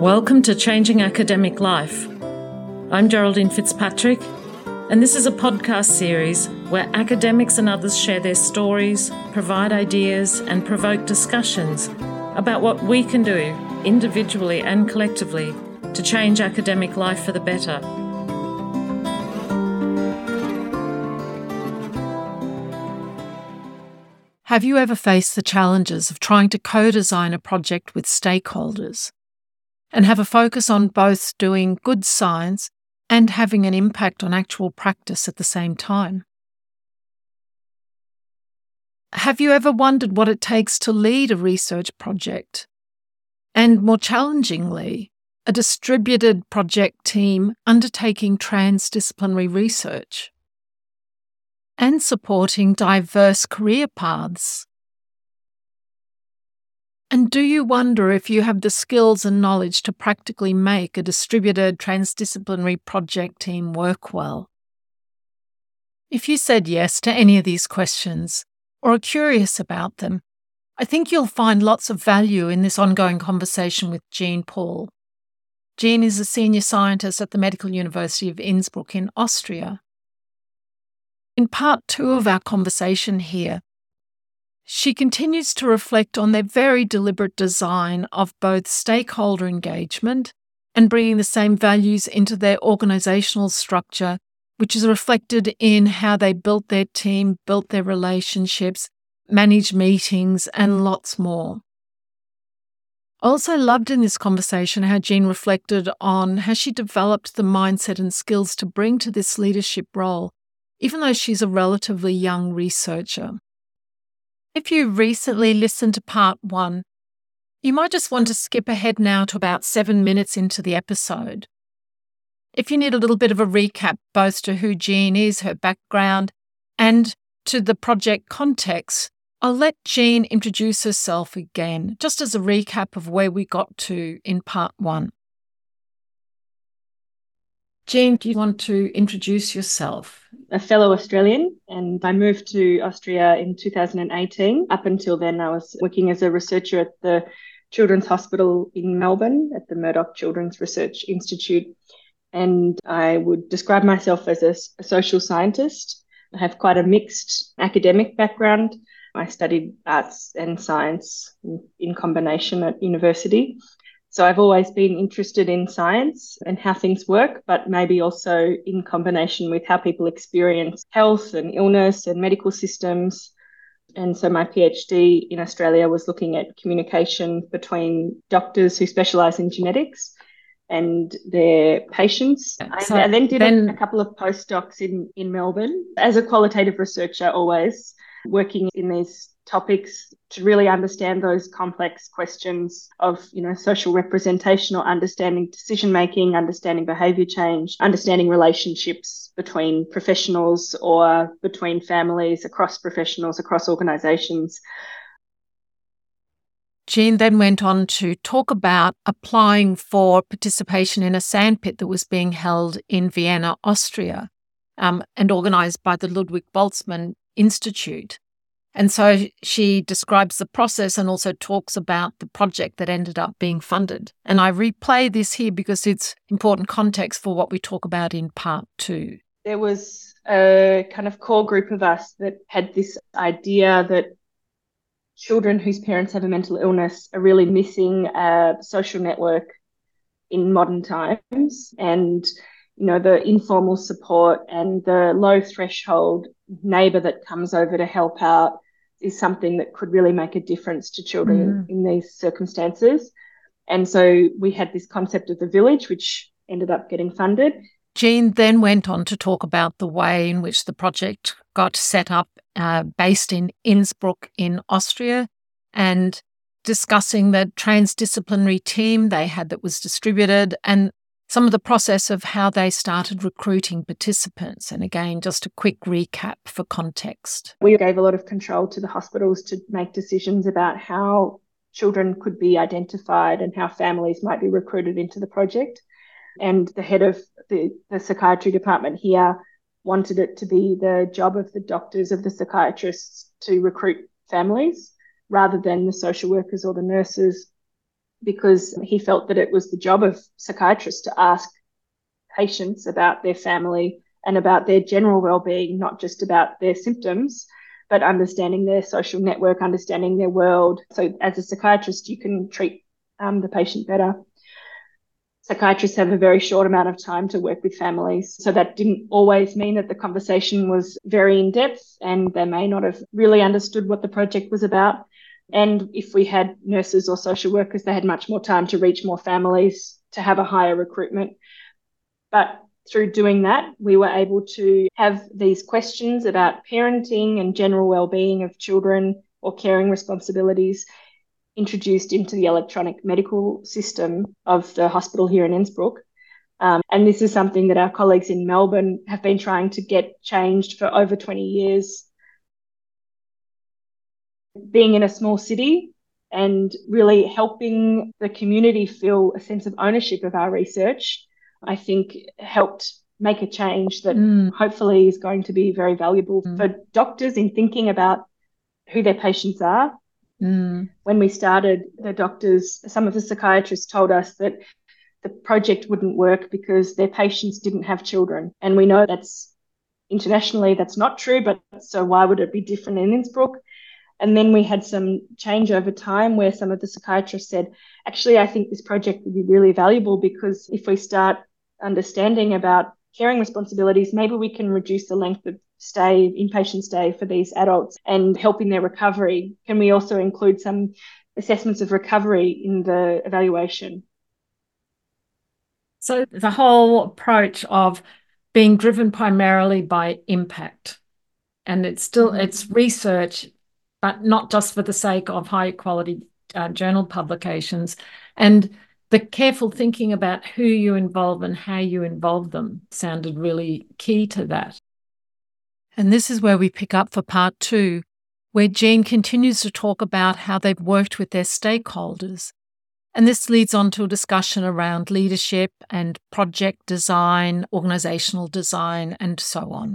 Welcome to Changing Academic Life. I'm Geraldine Fitzpatrick, and this is a podcast series where academics and others share their stories, provide ideas, and provoke discussions about what we can do individually and collectively to change academic life for the better. Have you ever faced the challenges of trying to co-design a project with stakeholders and have a focus on both doing good science and having an impact on actual practice at the same time? Have you ever wondered what it takes to lead a research project? And more challengingly, a distributed project team undertaking transdisciplinary research and supporting diverse career paths? And do you wonder if you have the skills and knowledge to practically make a distributed transdisciplinary project team work well? If you said yes to any of these questions or are curious about them, I think you'll find lots of value in this ongoing conversation with Jean Paul. Jean is a senior scientist at the Medical University of Innsbruck in Austria. In part 2 of our conversation here, she continues to reflect on their very deliberate design of both stakeholder engagement and bringing the same values into their organisational structure, which is reflected in how they built their team, built their relationships, managed meetings, and lots more. I also loved in this conversation how Jean reflected on how she developed the mindset and skills to bring to this leadership role, even though she's a relatively young researcher. If you recently listened to part 1, you might just want to skip ahead now to about 7 minutes into the episode. If you need a little bit of a recap both to who Jean is, her background, and to the project context, I'll let Jean introduce herself again, just as a recap of where we got to in part 1. Jean, do you want to introduce yourself? A fellow Australian, and I moved to Austria in 2018. Up until then, I was working as a researcher at the Children's Hospital in Melbourne at the Murdoch Children's Research Institute, and I would describe myself as a social scientist. I have quite a mixed academic background. I studied arts and science in combination at university. So I've always been interested in science and how things work, but maybe also in combination with how people experience health and illness and medical systems. And so my PhD in Australia was looking at communication between doctors who specialise in genetics and their patients. I then did a couple of postdocs in Melbourne as a qualitative researcher, always working in these topics to really understand those complex questions of, social representation or understanding decision-making, understanding behaviour change, understanding relationships between professionals or between families, across professionals, across organisations. Jean then went on to talk about applying for participation in a sandpit that was being held in Vienna, Austria, and organised by the Ludwig Boltzmann Institute. And so she describes the process and also talks about the project that ended up being funded. And I replay this here because it's important context for what we talk about in part 2. There was a kind of core group of us that had this idea that children whose parents have a mental illness are really missing a social network in modern times. And, the informal support and the low threshold neighbour that comes over to help out is something that could really make a difference to children in these circumstances. And so we had this concept of the village, which ended up getting funded. Jean then went on to talk about the way in which the project got set up, based in Innsbruck in Austria, and discussing the transdisciplinary team they had that was distributed and some of the process of how they started recruiting participants. And again, just a quick recap for context. We gave a lot of control to the hospitals to make decisions about how children could be identified and how families might be recruited into the project. And the head of the psychiatry department here wanted it to be the job of the doctors, of the psychiatrists, to recruit families rather than the social workers or the nurses. because he felt that it was the job of psychiatrists to ask patients about their family and about their general well-being, not just about their symptoms, but understanding their social network, understanding their world. So as a psychiatrist, you can treat the patient better. Psychiatrists have a very short amount of time to work with families. So that didn't always mean that the conversation was very in-depth, and they may not have really understood what the project was about. And if we had nurses or social workers, they had much more time to reach more families, to have a higher recruitment. But through doing that, we were able to have these questions about parenting and general well-being of children or caring responsibilities introduced into the electronic medical system of the hospital here in Innsbruck. And this is something that our colleagues in Melbourne have been trying to get changed for over 20 years. Being in a small city and really helping the community feel a sense of ownership of our research, I think helped make a change that hopefully is going to be very valuable for doctors in thinking about who their patients are. When we started, the doctors, some of the psychiatrists told us that the project wouldn't work because their patients didn't have children. And we know that's internationally, that's not true, but so why would it be different in Innsbruck? And then we had some change over time where some of the psychiatrists said, actually, I think this project would be really valuable because if we start understanding about caring responsibilities, maybe we can reduce the length of stay, inpatient stay for these adults and help in their recovery. Can we also include some assessments of recovery in the evaluation? So the whole approach of being driven primarily by impact, and it's still it's research, but not just for the sake of high quality journal publications, and the careful thinking about who you involve and how you involve them sounded really key to that. And this is where we pick up for part 2, where Jean continues to talk about how they've worked with their stakeholders. And this leads on to a discussion around leadership and project design, organizational design, and so on.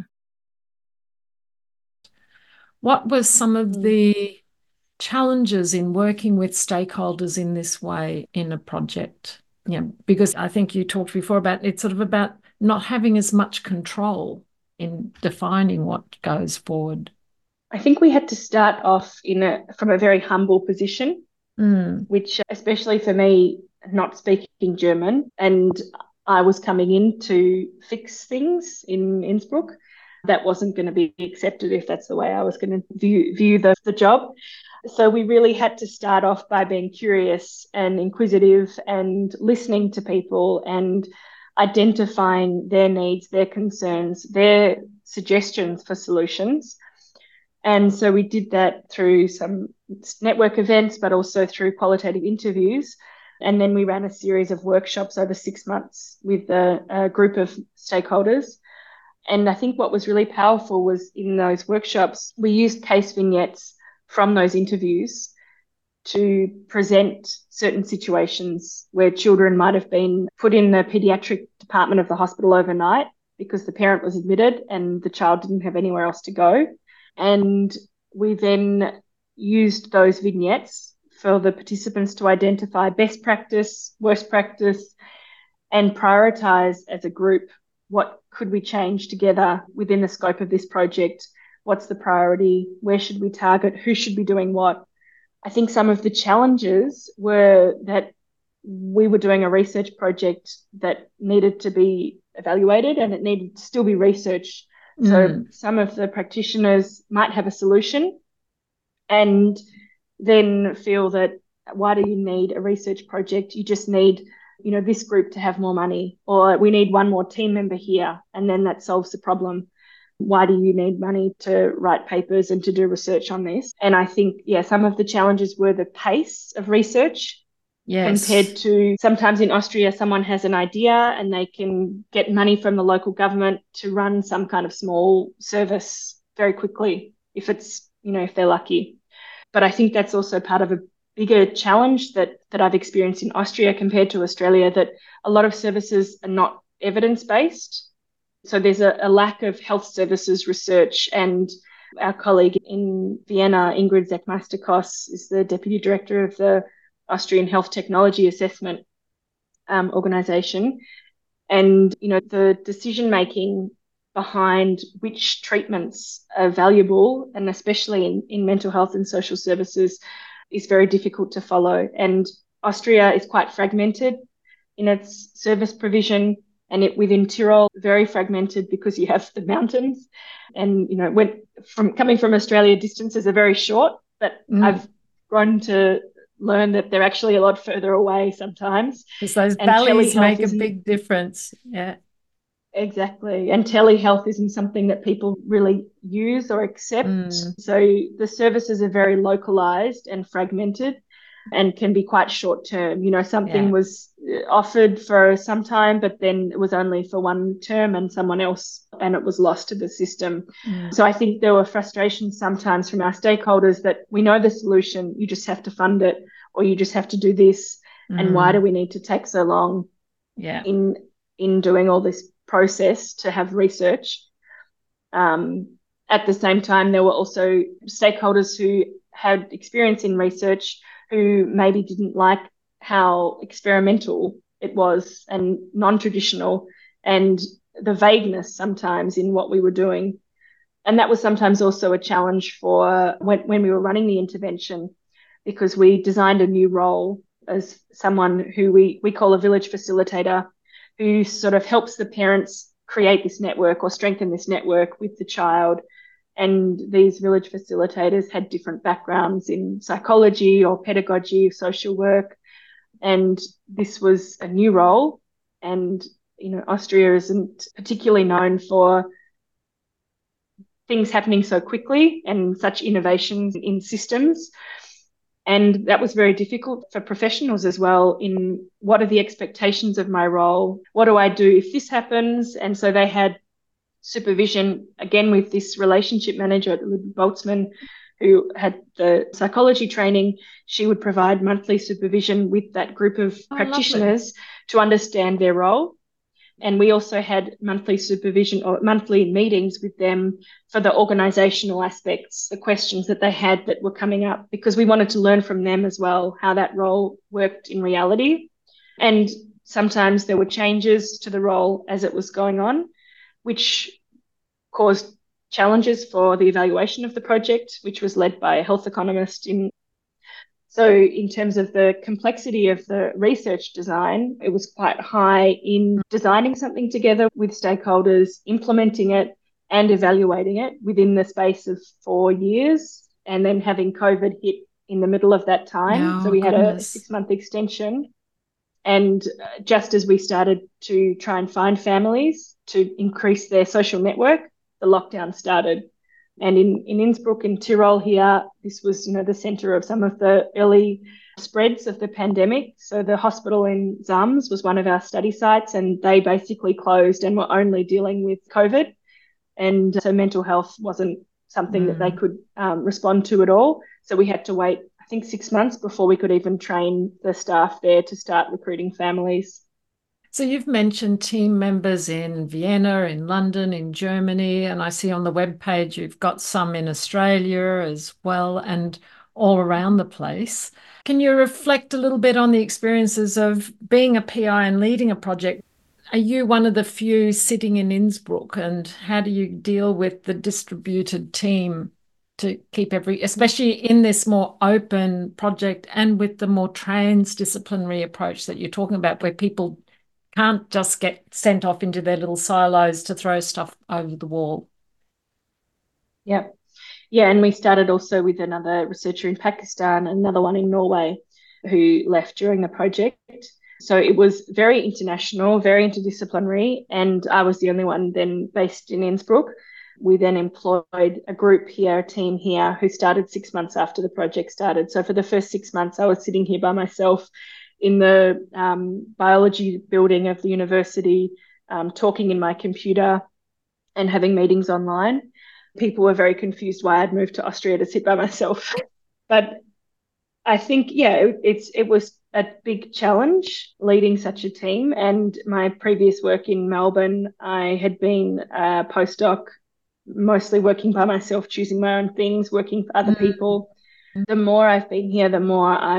What were some of the challenges in working with stakeholders in this way in a project? Yeah, because I think you talked before about it's sort of about not having as much control in defining what goes forward. I think we had to start off from a very humble position, which especially for me, not speaking German, and I was coming in to fix things in Innsbruck. That wasn't going to be accepted if that's the way I was going to view the job. So we really had to start off by being curious and inquisitive and listening to people and identifying their needs, their concerns, their suggestions for solutions. And so we did that through some network events, but also through qualitative interviews. And then we ran a series of workshops over 6 months with a group of stakeholders. And I think what was really powerful was in those workshops, we used case vignettes from those interviews to present certain situations where children might have been put in the pediatric department of the hospital overnight because the parent was admitted and the child didn't have anywhere else to go. And we then used those vignettes for the participants to identify best practice, worst practice, and prioritize as a group what could we change together within the scope of this project. What's the priority? Where should we target? Who should be doing what? I think some of the challenges were that we were doing a research project that needed to be evaluated and it needed to still be researched. So some of the practitioners might have a solution and then feel that why do you need a research project? You just need, this group to have more money, or we need one more team member here, and then that solves the problem. Why do you need money to write papers and to do research on this? And I think, some of the challenges were the pace of research. Yes. Compared to sometimes in Austria, someone has an idea and they can get money from the local government to run some kind of small service very quickly if it's, if they're lucky. But I think that's also part of a bigger challenge that I've experienced in Austria compared to Australia, that a lot of services are not evidence-based. So there's a lack of health services research, and our colleague in Vienna, Ingrid Zechmaster-Koss, is the deputy director of the Austrian Health Technology Assessment organisation. And, the decision making behind which treatments are valuable, and especially in mental health and social services, is very difficult to follow. And Austria is quite fragmented in its service provision, and within Tyrol, very fragmented because you have the mountains. And, coming from Australia, distances are very short, but I've grown to learn that they're actually a lot further away sometimes. Because those valleys make a big difference. Yeah. Exactly. And telehealth isn't something that people really use or accept. So the services are very localized and fragmented and can be quite short term. Something was offered for some time, but then it was only for one term and it was lost to the system. So I think there were frustrations sometimes from our stakeholders that we know the solution, you just have to fund it, or you just have to do this. And why do we need to take so long in doing all this process to have research? At the same time, there were also stakeholders who had experience in research who maybe didn't like how experimental it was and non-traditional, and the vagueness sometimes in what we were doing. And that was sometimes also a challenge for when we were running the intervention, because we designed a new role as someone who we call a village facilitator, who sort of helps the parents create this network or strengthen this network with the child. And these village facilitators had different backgrounds in psychology or pedagogy, social work. And this was a new role. And, Austria isn't particularly known for things happening so quickly and such innovations in systems. And that was very difficult for professionals as well, in what are the expectations of my role? What do I do if this happens? And so they had supervision, again, with this relationship manager, Boltzmann, who had the psychology training. She would provide monthly supervision with that group of practitioners to understand their role. And we also had monthly supervision or monthly meetings with them for the organisational aspects, the questions that they had that were coming up, because we wanted to learn from them as well how that role worked in reality. And sometimes there were changes to the role as it was going on, which caused challenges for the evaluation of the project, which was led by a health economist. So in terms of the complexity of the research design, it was quite high in designing something together with stakeholders, implementing it and evaluating it within the space of 4 years, and then having COVID hit in the middle of that time. So we had a 6-month extension. And just as we started to try and find families to increase their social network, the lockdown started. And in Innsbruck, in Tyrol here, this was, the centre of some of the early spreads of the pandemic. So the hospital in Zams was one of our study sites, and they basically closed and were only dealing with COVID. And so mental health wasn't something that they could respond to at all. So we had to wait, I think, 6 months before we could even train the staff there to start recruiting families. So you've mentioned team members in Vienna, in London, in Germany, and I see on the webpage you've got some in Australia as well, and all around the place. Can you reflect a little bit on the experiences of being a PI and leading a project? Are you one of the few sitting in Innsbruck, and how do you deal with the distributed team to keep especially in this more open project and with the more transdisciplinary approach that you're talking about, where people can't just get sent off into their little silos to throw stuff over the wall? Yeah, and we started also with another researcher in Pakistan, another one in Norway, who left during the project. So it was very international, very interdisciplinary, and I was the only one then based in Innsbruck. We then employed a group here, a team here, who started 6 months after the project started. So for the first 6 months, I was sitting here by myself in the biology building of the university, talking in my computer and having meetings online. People were very confused why I'd moved to Austria to sit by myself. But I think, it was a big challenge leading such a team. And my previous work in Melbourne, I had been a postdoc, mostly working by myself, choosing my own things, working for other people. The more I've been here, the more I've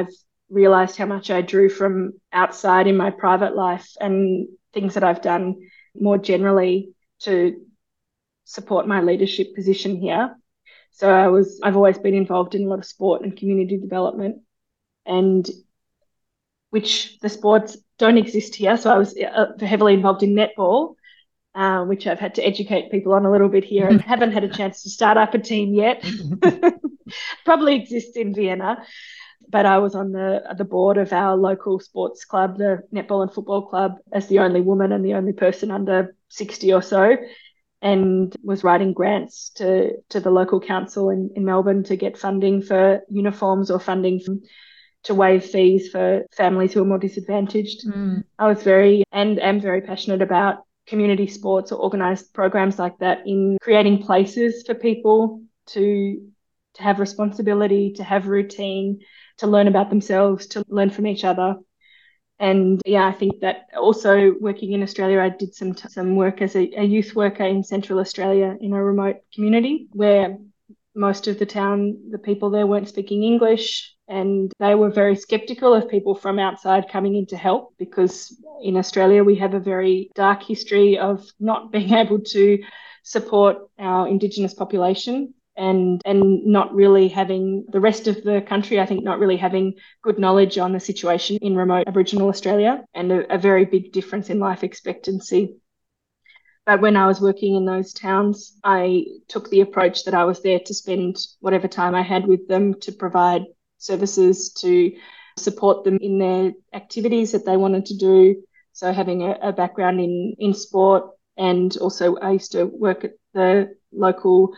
realized how much I drew from outside in my private life and things that I've done more generally to support my leadership position here. So I've always been involved in a lot of sport and community development, and which the sports don't exist here. So I was heavily involved in netball, which I've had to educate people on a little bit here, and haven't had a chance to start up a team yet. Probably exists in Vienna, but I was on the board of our local sports club, the netball and football club, as the only woman and the only person under 60 or so, and was writing grants to the local council in Melbourne to get funding for uniforms or funding to waive fees for families who are more disadvantaged. I was am very passionate about community sports or organised programs like that, in creating places for people to have responsibility, to have routine, to learn about themselves, to learn from each other. And yeah, I think that also working in Australia, I did some work as a youth worker in Central Australia in a remote community where most of the people there weren't speaking English, and they were very skeptical of people from outside coming in to help, because in Australia we have a very dark history of not being able to support our Indigenous population, and not really having the rest of the country, I think, not really having good knowledge on the situation in remote Aboriginal Australia, and a very big difference in life expectancy. But when I was working in those towns, I took the approach that I was there to spend whatever time I had with them, to provide services, to support them in their activities that they wanted to do. So having a background in sport, and also I used to work at the local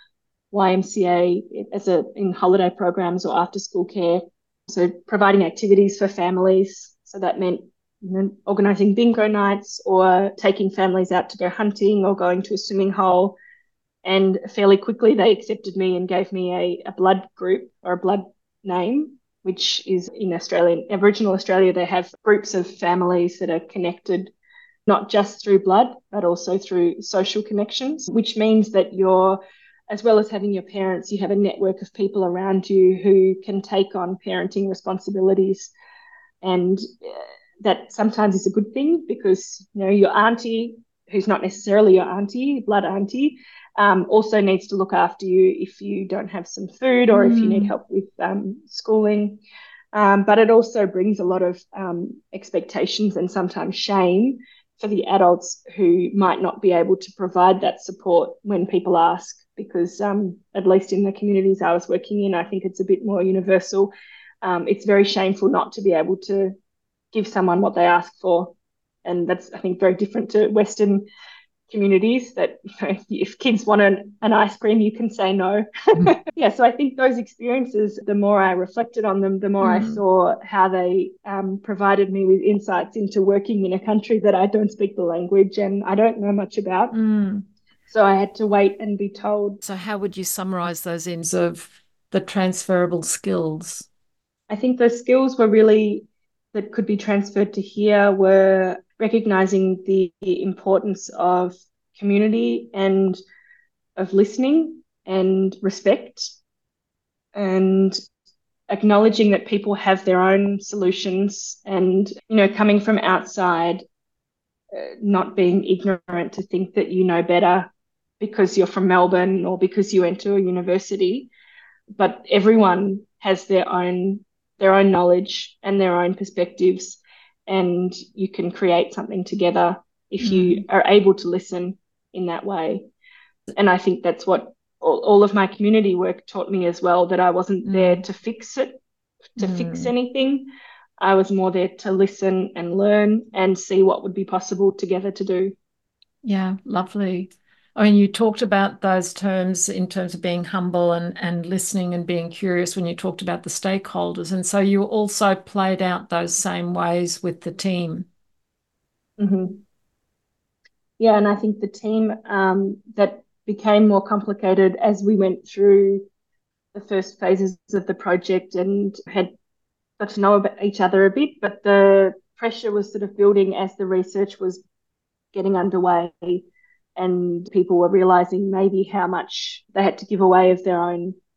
YMCA in holiday programs or after school care. So providing activities for families. So that meant organising bingo nights or taking families out to go hunting or going to a swimming hole. And fairly quickly they accepted me and gave me a blood group or a blood name, which is in Aboriginal Australia, they have groups of families that are connected not just through blood, but also through social connections, which means that as well as having your parents, you have a network of people around you who can take on parenting responsibilities. And that sometimes is a good thing, because your auntie, who's not necessarily your auntie, blood auntie, also needs to look after you if you don't have some food or if you need help with schooling. But it also brings a lot of expectations and sometimes shame for the adults who might not be able to provide that support when people ask, because at least in the communities I was working in, I think it's a bit more universal. It's very shameful not to be able to give someone what they ask for. And that's, I think, very different to Western communities, that if kids want an ice cream, you can say no. Yeah, so I think those experiences, the more I reflected on them, the more I saw how they provided me with insights into working in a country that I don't speak the language and I don't know much about. So I had to wait and be told. So how would you summarise those in terms of the transferable skills? I think the skills that could be transferred to here were recognising the importance of community and of listening and respect, and acknowledging that people have their own solutions, and, coming from outside, not being ignorant to think that you know better because you're from Melbourne or because you went to a university, but everyone has their own knowledge and their own perspectives, and you can create something together if you are able to listen in that way. And I think that's what all of my community work taught me as well, that I wasn't there to fix it, to fix anything. I was more there to listen and learn and see what would be possible together to do. Yeah, lovely. I mean, you talked about those terms in terms of being humble and listening and being curious when you talked about the stakeholders. And so you also played out those same ways with the team. Yeah, and I think the team that became more complicated as we went through the first phases of the project and had got to know about each other a bit, but the pressure was sort of building as the research was getting underway, and people were realising maybe how much they had to give away of their own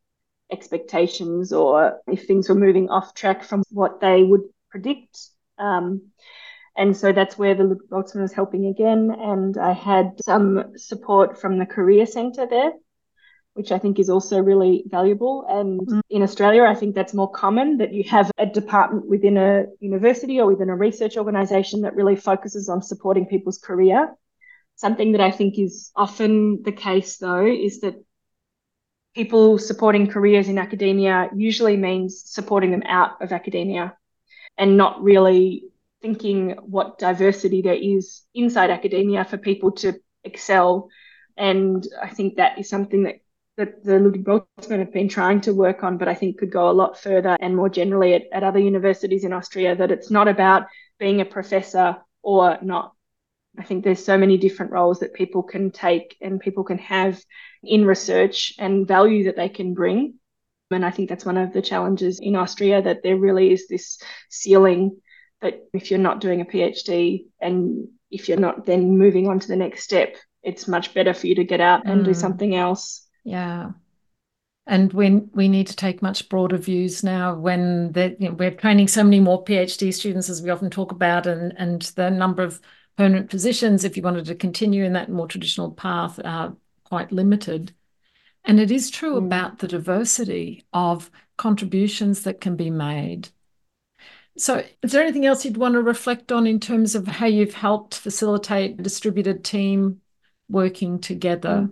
expectations or if things were moving off track from what they would predict. And so that's where the Ludwig Boltzmann was helping again. And I had some support from the Career Centre there, which I think is also really valuable. And in Australia, I think that's more common, that you have a department within a university or within a research organisation that really focuses on supporting people's career. Something that I think is often the case, though, is that people supporting careers in academia usually means supporting them out of academia and not really thinking what diversity there is inside academia for people to excel. And I think that is something that the Ludwig Boltzmann have been trying to work on, but I think could go a lot further and more generally at other universities in Austria, that it's not about being a professor or not. I think there's so many different roles that people can take and people can have in research and value that they can bring. And I think that's one of the challenges in Austria, that there really is this ceiling that if you're not doing a PhD and if you're not then moving on to the next step, it's much better for you to get out and do something else. Yeah. And we need to take much broader views now when we're training so many more PhD students, as we often talk about, and the number of permanent positions, if you wanted to continue in that more traditional path, are quite limited. And it is true about the diversity of contributions that can be made. So is there anything else you'd want to reflect on in terms of how you've helped facilitate a distributed team working together?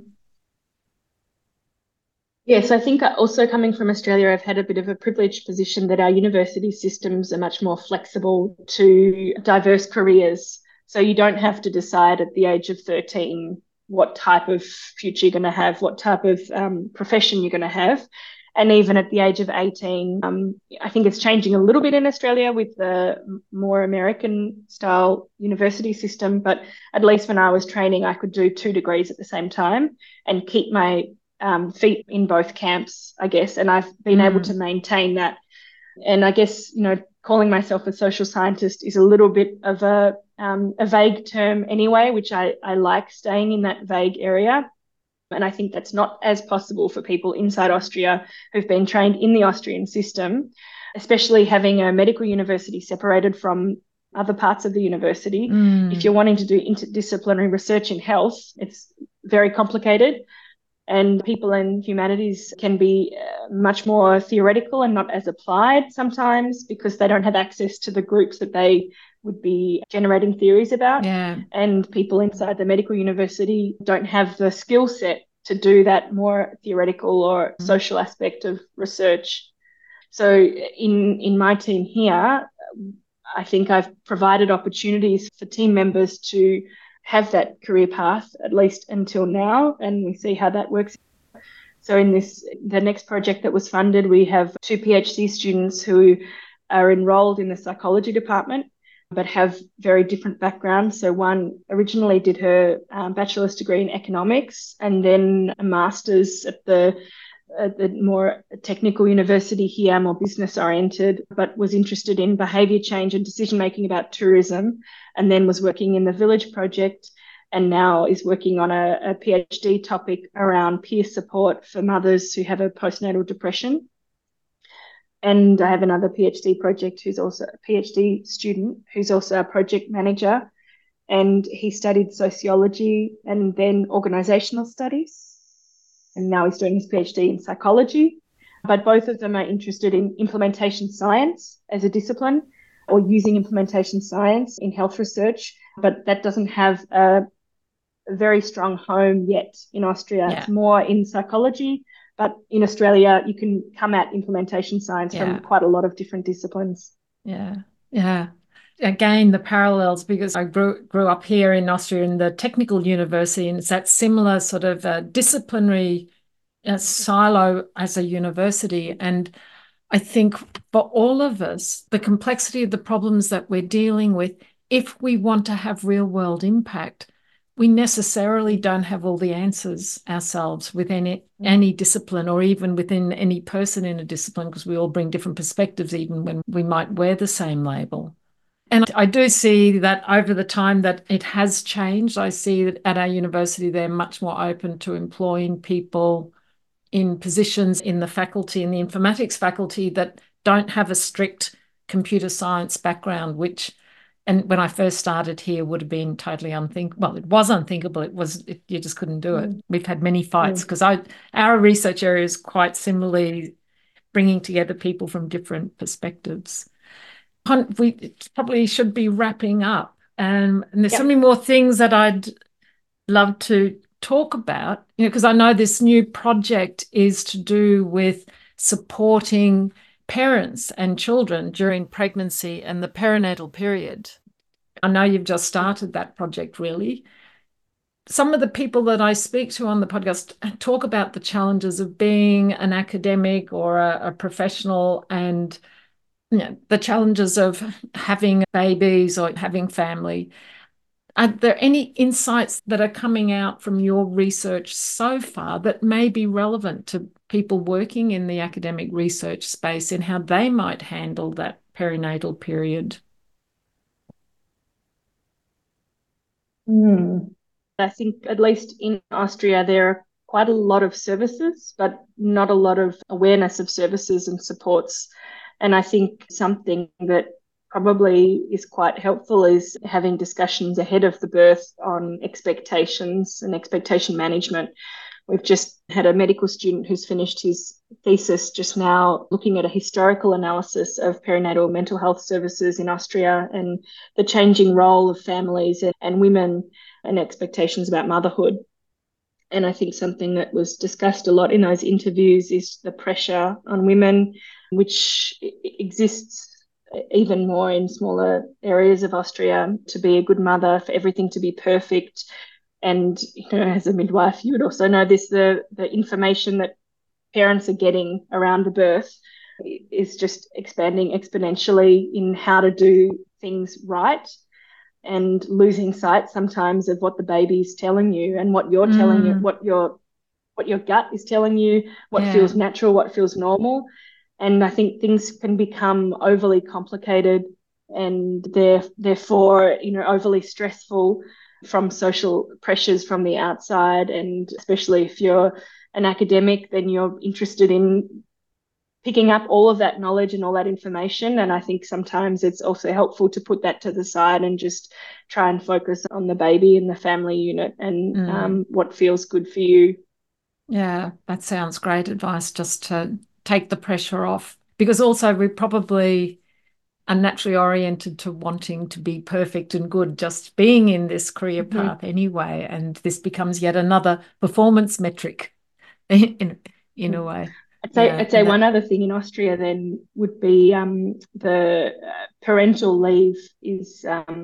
Yes, I think also coming from Australia, I've had a bit of a privileged position that our university systems are much more flexible to diverse careers. So you don't have to decide at the age of 13 what type of future you're going to have, what type of profession you're going to have. And even at the age of 18, I think it's changing a little bit in Australia with the more American style university system. But at least when I was training, I could do 2 degrees at the same time and keep my feet in both camps, I guess. And I've been able to maintain that. And I guess, calling myself a social scientist is a little bit of a vague term anyway, which I like staying in that vague area. And I think that's not as possible for people inside Austria who've been trained in the Austrian system, especially having a medical university separated from other parts of the university. If you're wanting to do interdisciplinary research in health, it's very complicated. And people in humanities can be much more theoretical and not as applied sometimes because they don't have access to the groups that they would be generating theories about. Yeah. And people inside the medical university don't have the skill set to do that more theoretical or social aspect of research. So in my team here, I think I've provided opportunities for team members to have that career path, at least until now, and we see how that works. So in the next project that was funded, we have 2 PhD students who are enrolled in the psychology department, but have very different backgrounds. So one originally did her bachelor's degree in economics and then a master's at the more technical university here, more business oriented, but was interested in behaviour change and decision making about tourism, and then was working in the Village Project, and now is working on a PhD topic around peer support for mothers who have a postnatal depression. And I have another PhD project who's also a PhD student who's also a project manager, and he studied sociology and then organisational studies. And now he's doing his PhD in psychology. But both of them are interested in implementation science as a discipline or using implementation science in health research. But that doesn't have a very strong home yet in Austria. Yeah. It's more in psychology. But in Australia, you can come at implementation science from quite a lot of different disciplines. Yeah, yeah. Again, the parallels, because I grew up here in Austria in the technical university, and it's that similar sort of disciplinary silo as a university. And I think for all of us, the complexity of the problems that we're dealing with, if we want to have real world impact, we necessarily don't have all the answers ourselves with any discipline, or even within any person in a discipline, because we all bring different perspectives, even when we might wear the same label. And I do see that over the time that it has changed. I see that at our university, they're much more open to employing people in positions in the faculty, in the informatics faculty, that don't have a strict computer science background, which, and when I first started here, would have been totally unthinkable. Well, it was unthinkable. You just couldn't do it. We've had many fights because our research area is quite similarly bringing together people from different perspectives. We probably should be wrapping up. And there's so many more things that I'd love to talk about, because I know this new project is to do with supporting parents and children during pregnancy and the perinatal period. I know you've just started that project, really. Some of the people that I speak to on the podcast talk about the challenges of being an academic or a professional, and the challenges of having babies or having family. Are there any insights that are coming out from your research so far that may be relevant to people working in the academic research space in how they might handle that perinatal period? I think at least in Austria, there are quite a lot of services, but not a lot of awareness of services and supports. And I think something that probably is quite helpful is having discussions ahead of the birth on expectations and expectation management. We've just had a medical student who's finished his thesis just now, looking at a historical analysis of perinatal mental health services in Austria and the changing role of families and women and expectations about motherhood. And I think something that was discussed a lot in those interviews is the pressure on women, which exists even more in smaller areas of Austria, to be a good mother, for everything to be perfect. And, as a midwife, you would also know this, the information that parents are getting around the birth is just expanding exponentially in how to do things right, and losing sight sometimes of what the baby's telling you and what you're telling you, what your gut is telling you, what feels natural, what feels normal. And I think things can become overly complicated and therefore, overly stressful from social pressures from the outside. And especially if you're an academic, then you're interested in picking up all of that knowledge and all that information. And I think sometimes it's also helpful to put that to the side and just try and focus on the baby and the family unit and what feels good for you. Yeah, that sounds great advice, just to take the pressure off. Because also we probably are naturally oriented to wanting to be perfect and good, just being in this career path anyway. And this becomes yet another performance metric in a way. I'd say one other thing in Austria then would be the parental leave is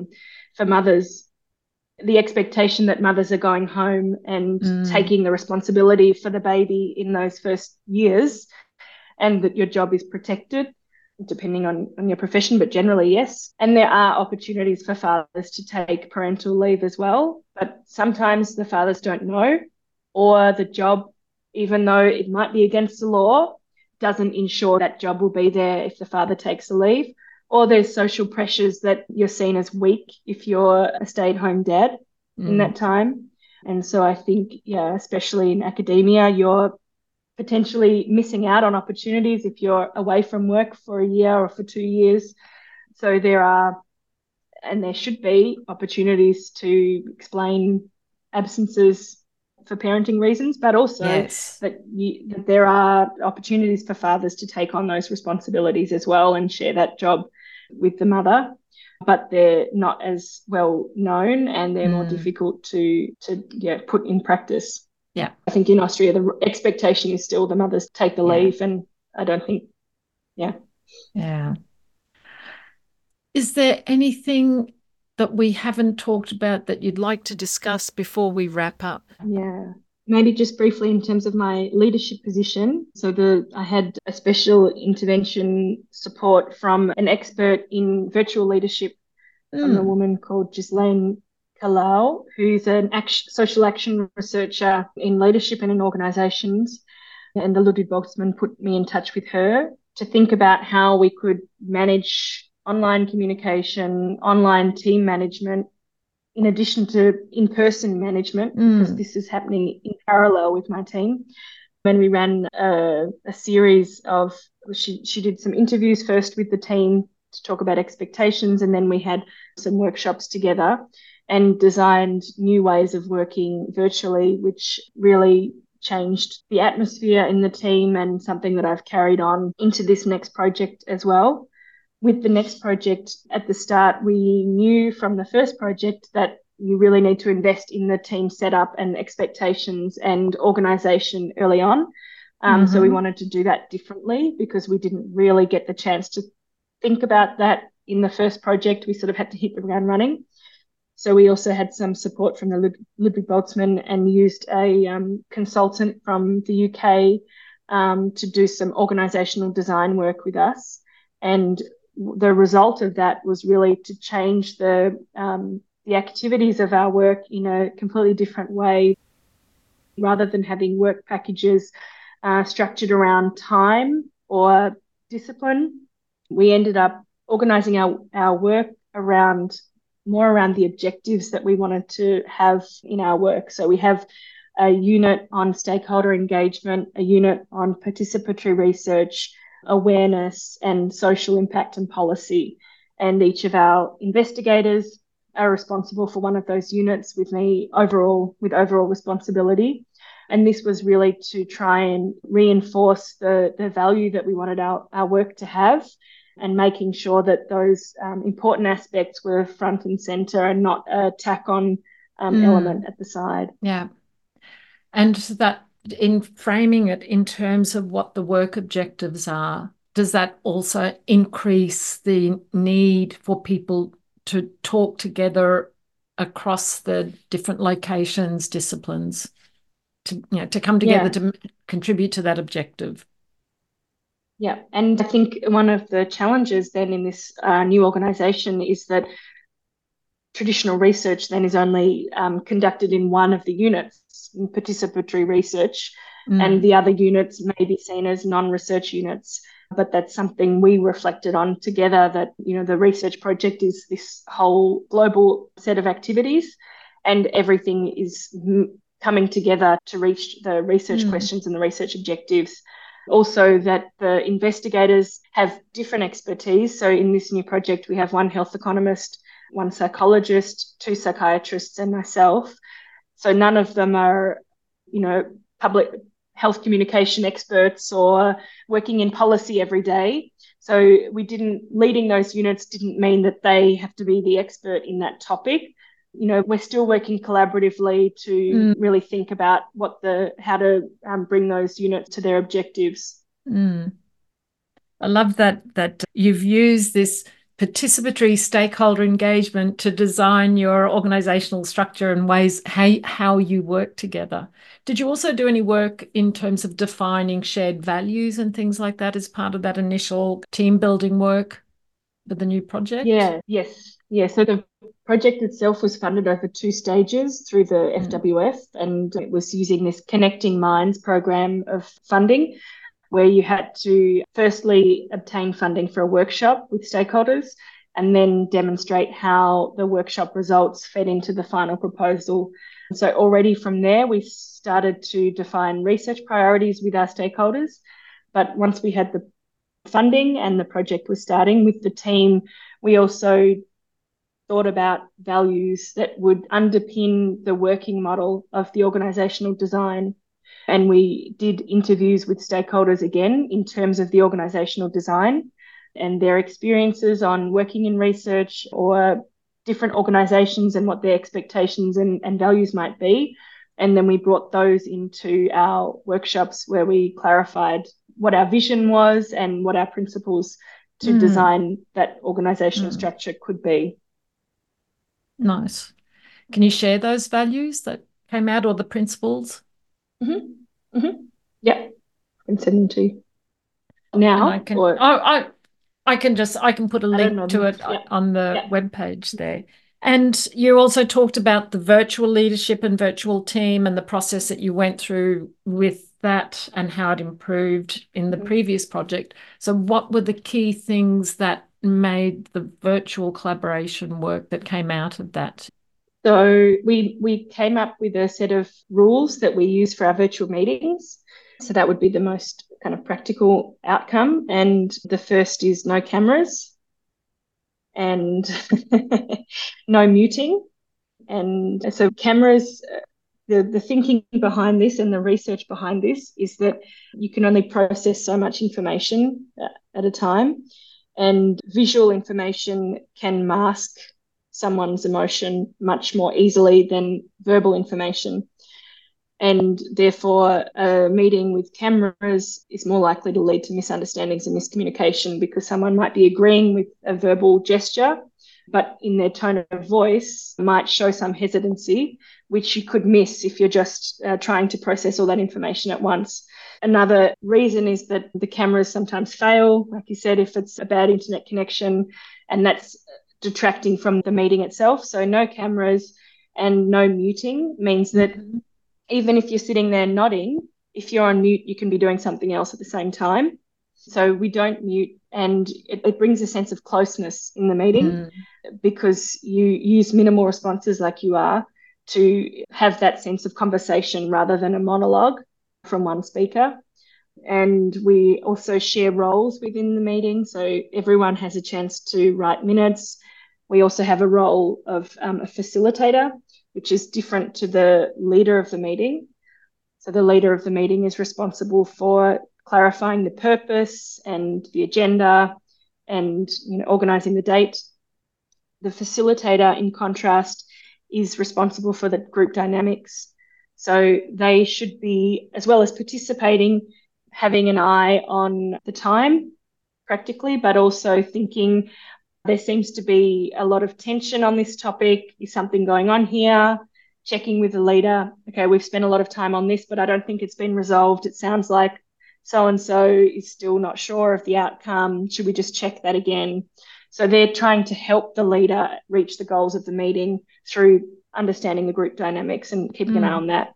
for mothers. The expectation that mothers are going home and taking the responsibility for the baby in those first years, and that your job is protected, depending on your profession, but generally, yes. And there are opportunities for fathers to take parental leave as well, but sometimes the fathers don't know, or the job, even though it might be against the law, doesn't ensure that job will be there if the father takes a leave. Or there's social pressures that you're seen as weak if you're a stay-at-home dad in that time. And so I think, especially in academia, you're potentially missing out on opportunities if you're away from work for a year or for 2 years. So there are, and there should be, opportunities to explain absences for parenting reasons, but also that there are opportunities for fathers to take on those responsibilities as well and share that job with the mother, but they're not as well known and they're more difficult to put in practice. Yeah, I think in Austria the expectation is still the mothers take the leave, and I don't think, Is there anything that we haven't talked about that you'd like to discuss before we wrap up? Yeah. Maybe just briefly in terms of my leadership position. So I had a special intervention support from an expert in virtual leadership from a woman called Ghislaine Kalau, who's an social action researcher in leadership and in organisations. And the Ludwig Boltzmann put me in touch with her to think about how we could manage online communication, online team management, in addition to in-person management, because this is happening in parallel with my team. And we ran a series of, she did some interviews first with the team to talk about expectations, and then we had some workshops together and designed new ways of working virtually, which really changed the atmosphere in the team and something that I've carried on into this next project as well. With the next project at the start, we knew from the first project that you really need to invest in the team setup and expectations and organisation early on. So we wanted to do that differently because we didn't really get the chance to think about that in the first project. We sort of had to hit the ground running. So we also had some support from the Ludwig Boltzmann and used a consultant from the UK to do some organisational design work with us. And the result of that was really to change the activities of our work in a completely different way. Rather than having work packages structured around time or discipline, we ended up organising our work around the objectives that we wanted to have in our work. So we have a unit on stakeholder engagement, a unit on participatory research, awareness, and social impact and policy. And each of our investigators are responsible for one of those units, with me with overall responsibility. And this was really to try and reinforce the value that we wanted our work to have, and making sure that those important aspects were front and centre and not a tack-on element at the side. Yeah. And that, in framing it in terms of what the work objectives are, does that also increase the need for people to talk together across the different locations, disciplines, to come together to contribute to that objective? Yeah, and I think one of the challenges then in this new organisation is that traditional research then is only conducted in one of the units, in participatory research, and the other units may be seen as non-research units. But that's something we reflected on together, that, the research project is this whole global set of activities, and everything is coming together to reach the research questions and the research objectives. Also, that the investigators have different expertise. So in this new project, we have one health economist, one psychologist, two psychiatrists, and myself. So none of them are, public health communication experts or working in policy every day. So leading those units didn't mean that they have to be the expert in that topic. We're still working collaboratively to really think about how to bring those units to their objectives. I love that you've used this participatory stakeholder engagement to design your organisational structure and ways how you work together. Did you also do any work in terms of defining shared values and things like that as part of that initial team building work for the new project? Yes. So the project itself was funded over 2 stages through the FWF, and it was using this Connecting Minds program of funding, where you had to firstly obtain funding for a workshop with stakeholders and then demonstrate how the workshop results fed into the final proposal. So already from there, we started to define research priorities with our stakeholders. But once we had the funding and the project was starting with the team, we also thought about values that would underpin the working model of the organisational design. And we did interviews with stakeholders again in terms of the organisational design and their experiences on working in research or different organisations and what their expectations and values might be. And then we brought those into our workshops, where we clarified what our vision was and what our principles to design that organisational structure could be. Nice. Can you share those values that came out, or the principles? Yeah, I can send them to you now. I can put a link to it on the webpage there. And you also talked about the virtual leadership and virtual team and the process that you went through with that and how it improved in the previous project. So what were the key things that made the virtual collaboration work that came out of that? So we came up with a set of rules that we use for our virtual meetings. So that would be the most kind of practical outcome. And the first is no cameras and no muting. And so cameras, the thinking behind this and the research behind this is that you can only process so much information at a time, and visual information can mask someone's emotion much more easily than verbal information. And therefore, a meeting with cameras is more likely to lead to misunderstandings and miscommunication, because someone might be agreeing with a verbal gesture, but in their tone of voice might show some hesitancy, which you could miss if you're just trying to process all that information at once. Another reason is that the cameras sometimes fail, like you said, if it's a bad internet connection, and that's detracting from the meeting itself. So no cameras and no muting means that even if you're sitting there nodding, if you're on mute, you can be doing something else at the same time. So we don't mute, and it brings a sense of closeness in the meeting because you use minimal responses like you are to have that sense of conversation rather than a monologue from one speaker. And we also share roles within the meeting, so everyone has a chance to write minutes. We also have a role of a facilitator, which is different to the leader of the meeting. So the leader of the meeting is responsible for clarifying the purpose and the agenda and organising the date. The facilitator, in contrast, is responsible for the group dynamics. So they should be, as well as participating, having an eye on the time practically, but also thinking there seems to be a lot of tension on this topic. Is something going on here? Checking with the leader. Okay, we've spent a lot of time on this, but I don't think it's been resolved. It sounds like so-and-so is still not sure of the outcome. Should we just check that again? So they're trying to help the leader reach the goals of the meeting through understanding the group dynamics and keeping an eye on that.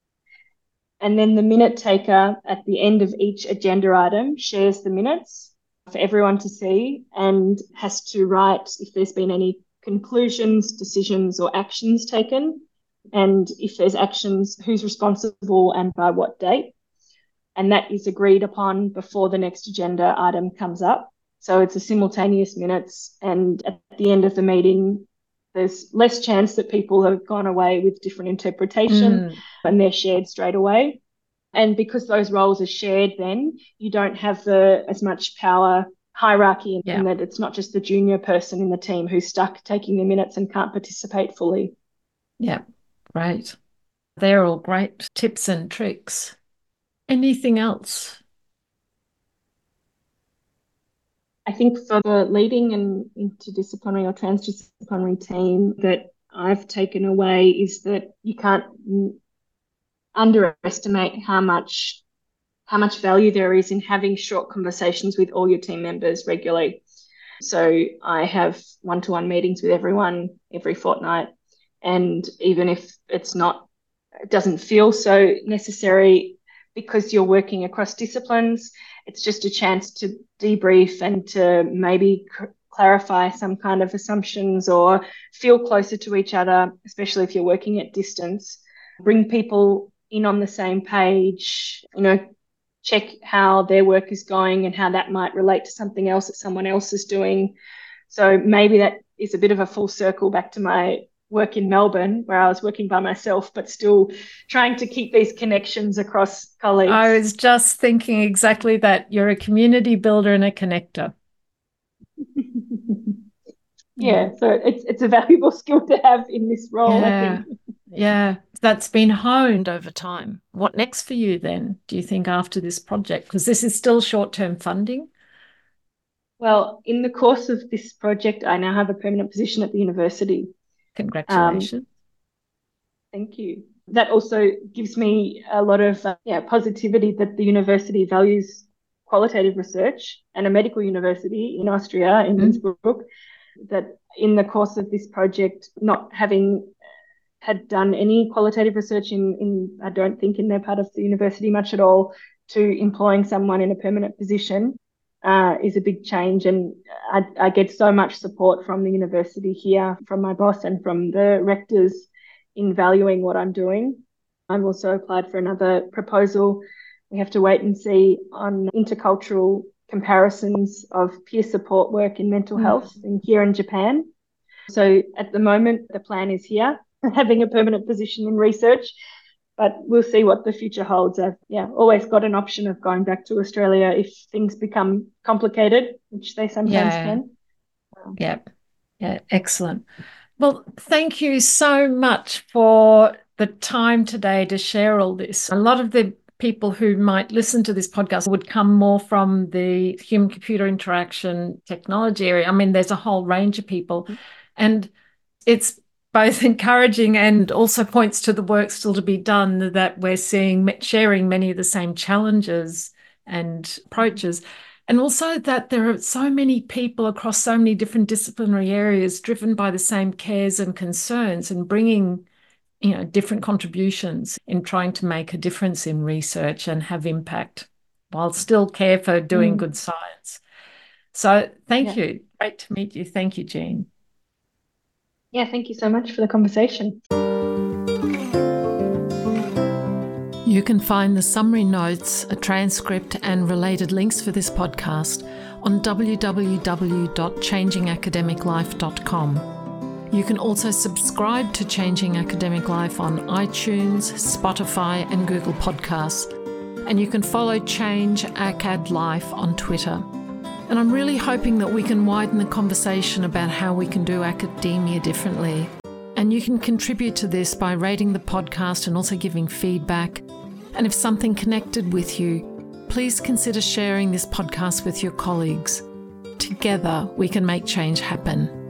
And then the minute taker at the end of each agenda item shares the minutes for everyone to see and has to write if there's been any conclusions, decisions, or actions taken, and if there's actions, who's responsible and by what date. And that is agreed upon before the next agenda item comes up. So it's a simultaneous minutes, and at the end of the meeting, there's less chance that people have gone away with different interpretation and they're shared straight away. And because those roles are shared, then you don't have as much power hierarchy in that it's not just the junior person in the team who's stuck taking the minutes and can't participate fully. Yeah, great. They're all great tips and tricks. Anything else? I think for the leading an interdisciplinary or transdisciplinary team that I've taken away is that you can't underestimate how much value there is in having short conversations with all your team members regularly. So I have one-to-one meetings with everyone every fortnight, and even if it doesn't feel so necessary because you're working across disciplines, it's just a chance to debrief and to maybe clarify some kind of assumptions or feel closer to each other, especially if you're working at distance. Bring people in on the same page, check how their work is going and how that might relate to something else that someone else is doing. So maybe that is a bit of a full circle back to my work in Melbourne, where I was working by myself, but still trying to keep these connections across colleagues. I was just thinking exactly that. You're a community builder and a connector. Yeah, so it's a valuable skill to have in this role, I think. Yeah, that's been honed over time. What next for you then, do you think, after this project? Because this is still short-term funding. Well, in the course of this project, I now have a permanent position at the university. Congratulations. Thank you. That also gives me a lot of positivity that the university values qualitative research, and a medical university in Austria, in Innsbruck, that in the course of this project, not having had done any qualitative research in I don't think in their part of the university much at all, to employing someone in a permanent position is a big change. And I get so much support from the university here, from my boss and from the rectors in valuing what I'm doing. I've also applied for another proposal We have to wait and see on intercultural comparisons of peer support work in mental health here in Japan. So at the moment, the plan is here, having a permanent position in research, but we'll see what the future holds. I've always got an option of going back to Australia if things become complicated, which they sometimes can. Yeah, excellent. Well, thank you so much for the time today to share all this. A lot of the people who might listen to this podcast would come more from the human-computer interaction technology area. I mean, there's a whole range of people, and it's both encouraging and also points to the work still to be done, that we're sharing many of the same challenges and approaches. And also that there are so many people across so many different disciplinary areas driven by the same cares and concerns, and bringing, different contributions in trying to make a difference in research and have impact while still care for doing good science. So thank you. Great to meet you. Thank you, Jean. Yeah, thank you so much for the conversation. You can find the summary notes, a transcript and related links for this podcast on www.changingacademiclife.com. You can also subscribe to Changing Academic Life on iTunes, Spotify and Google Podcasts. And you can follow Change Acad Life on Twitter. And I'm really hoping that we can widen the conversation about how we can do academia differently. And you can contribute to this by rating the podcast and also giving feedback. And if something connected with you, please consider sharing this podcast with your colleagues. Together, we can make change happen.